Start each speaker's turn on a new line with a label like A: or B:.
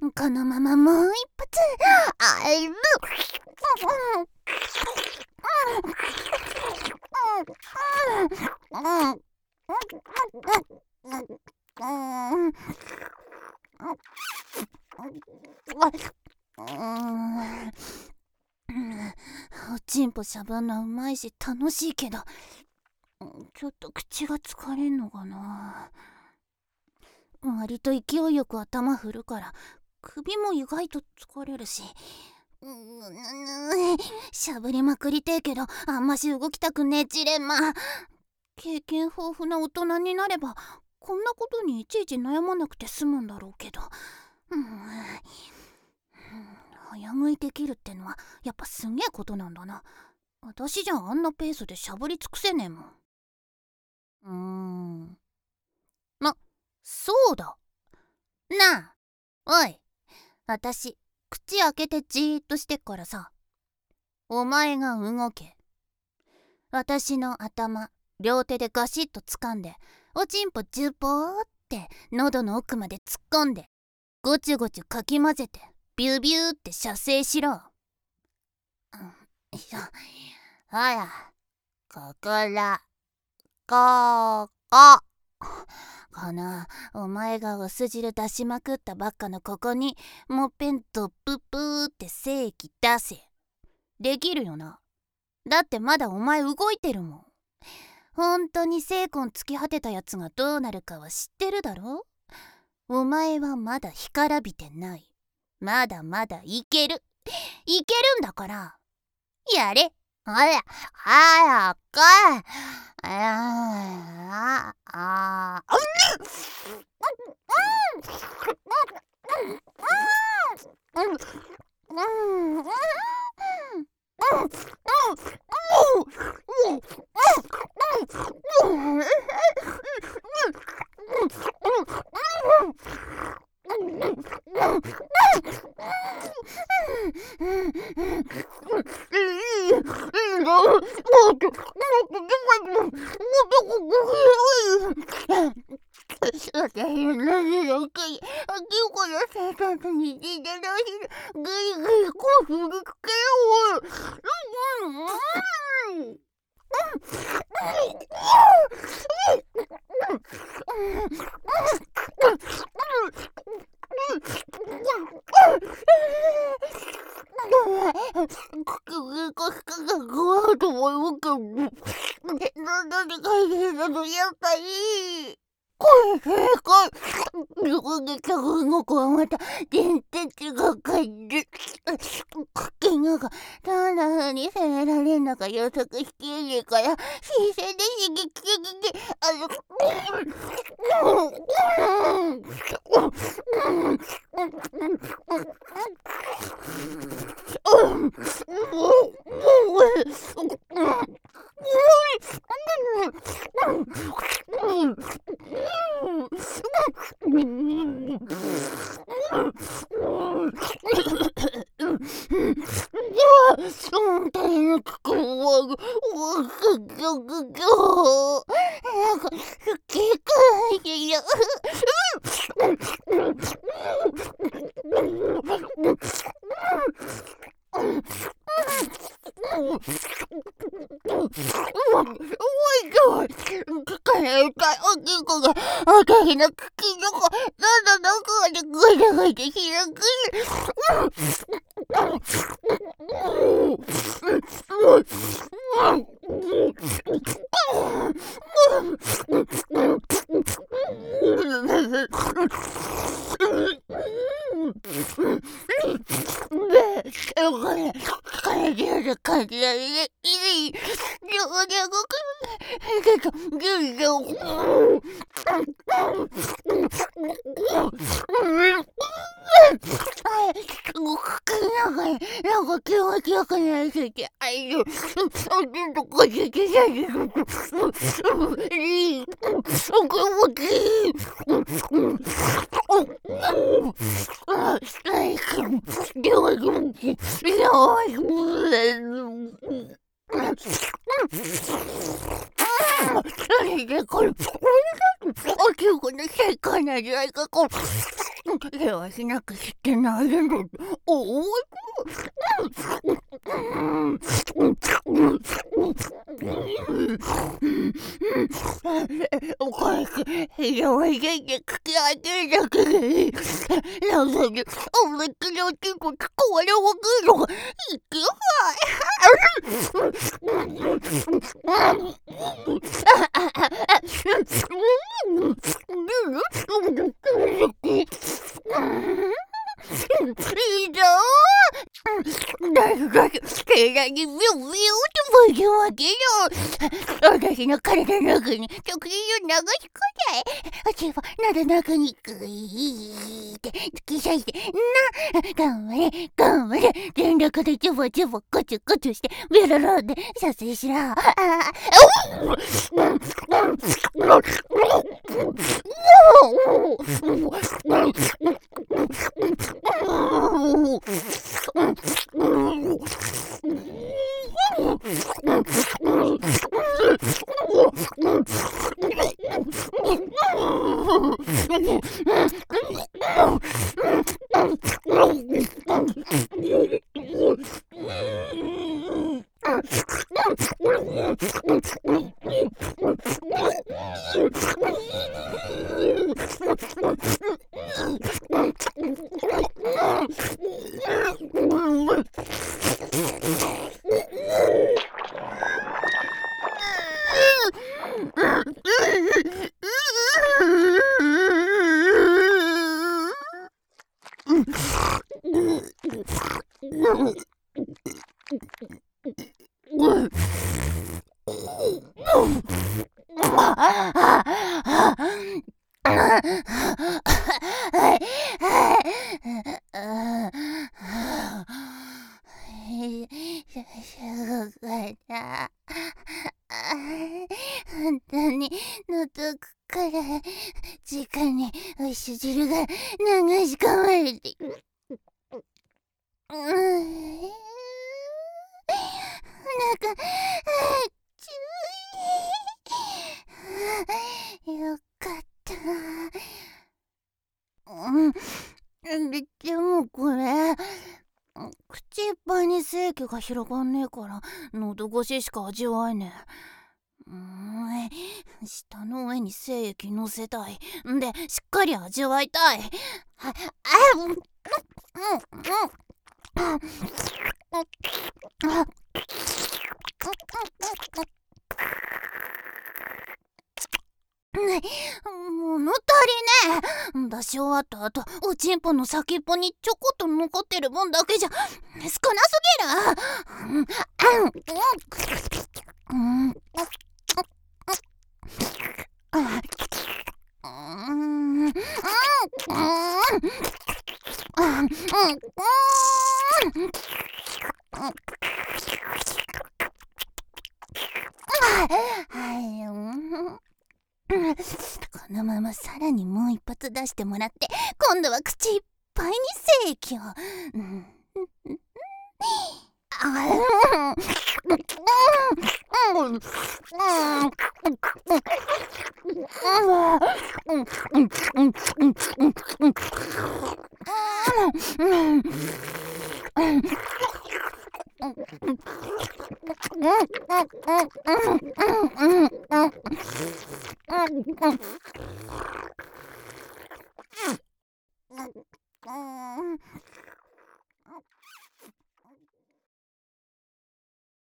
A: このままもう一発。おちんぽしゃぶんのうまいし楽しいけど、ちょっと口が疲れんのかな。割と勢いよく頭振るから首も意外と疲れるし、しゃぶりまくりてえけどあんまし動きたくねえジレンマ。経験豊富な大人になればこんなことにいちいち悩まなくて済むんだろうけど、早食いできるってのはやっぱすげえことなんだな。私じゃあんなペースでしゃぶり尽くせねえもん。そうだなあ、おい、私口開けてじーっとしてっからさ、お前が動け。私の頭両手でガシッと掴んで、おちんぽジュポーって喉の奥まで突っ込んで、ごちゅごちゅかき混ぜてビュービューって射精しろ。ほら、このお前がおす汁出しまくったばっかのここにもっぺんドッププーって精液出せ。できるよな。だってまだお前動いてるもん。ほんとに精魂突き果てたやつがどうなるかは知ってるだろ。お前はまだ干からびてない。まだまだいけるんだから、やれ。ほら、早く。ここはまた全然違う感じ。茎がどんな風に攻められるのか予測しきれねえから、新鮮で刺激的で、私の茎の子、喉の奥までぐだぐだ開く。なんか気持ちよくなりすぎて、これちこの最高な味わいがせわしなくしてないの。おおおかしい。やわいで口当てるだけでいい。なのに、おめきのちここれをくの。いくよ。いいぞ。誰が手がにビュービューって巻き分けよ。私の体の中に直接流し込んじゃえ。私はなだ中にグイーって突き刺して頑張れ頑張れ。全力でチュボチュボコチュコチュしてベロロンで射精しろ。本当に喉から直においし汁が流し込まれてなんかちゅよかった。でもこれ口いっぱいに精液が広がんねえから喉越ししか味わえねえ。舌の上に精液乗せたいんでしっかり味わいたい。物足りねえ。出し終わった後おちんぽの先っぽにちょこっと残ってる分だけじゃ少なすぎる。このままさらにもう一発出してもらって今度は口いっぱいに精液を。